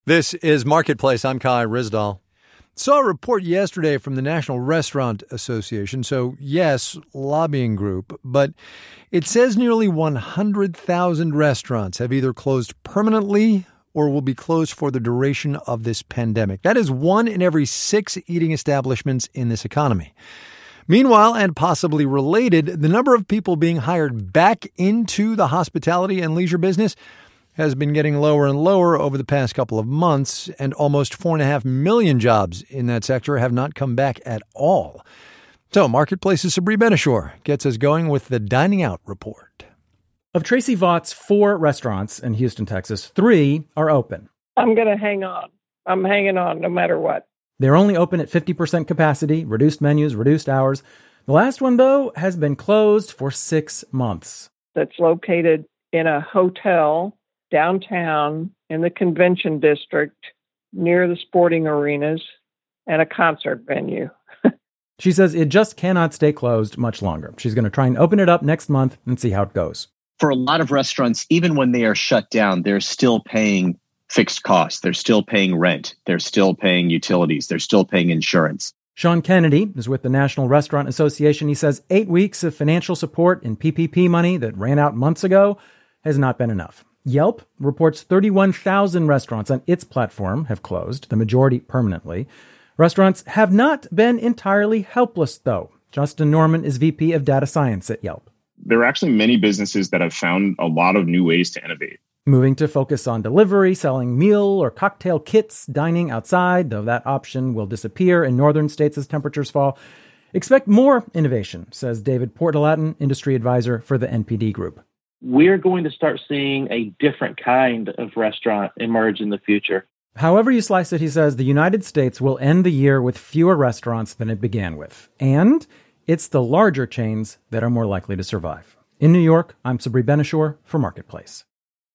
This is Marketplace. I'm Kai Ryssdal. Saw a report yesterday from the National Restaurant Association, so yes, lobbying group, but it says nearly 100,000 restaurants have either closed permanently or will be closed for the duration of this pandemic. That is 1 in every 6 eating establishments in this economy. Meanwhile, and possibly related, the number of people being hired back into the hospitality and leisure business has been getting lower and lower over the past couple of months, and almost 4.5 million jobs in that sector have not come back at all. So Marketplace's Sabri Ben-Achour gets us going with the Dining Out Report. Of Tracy Vaught's 4 restaurants in Houston, Texas, 3 are open. I'm going to hang on. I'm hanging on no matter what. They're only open at 50% capacity, reduced menus, reduced hours. The last one, though, has been closed for 6 months. That's located in a hotel downtown in the convention district near the sporting arenas and a concert venue. She says it just cannot stay closed much longer. She's going to try and open it up next month and see how it goes. For a lot of restaurants, even when they are shut down, they're still paying fixed costs. They're still paying rent. They're still paying utilities. They're still paying insurance. Sean Kennedy is with the National Restaurant Association. He says 8 weeks of financial support and PPP money that ran out months ago has not been enough. Yelp reports 31,000 restaurants on its platform have closed, the majority permanently. Restaurants have not been entirely helpless, though. Justin Norman is VP of Data Science at Yelp. There are actually many businesses that have found a lot of new ways to innovate. Moving to focus on delivery, selling meal or cocktail kits, dining outside, though that option will disappear in northern states as temperatures fall. Expect more innovation, says David Portalatin, industry advisor for the NPD Group. We're going to start seeing a different kind of restaurant emerge in the future. However you slice it, he says, the United States will end the year with fewer restaurants than it began with. And it's the larger chains that are more likely to survive. In New York, I'm Sabri Ben-Achour for Marketplace.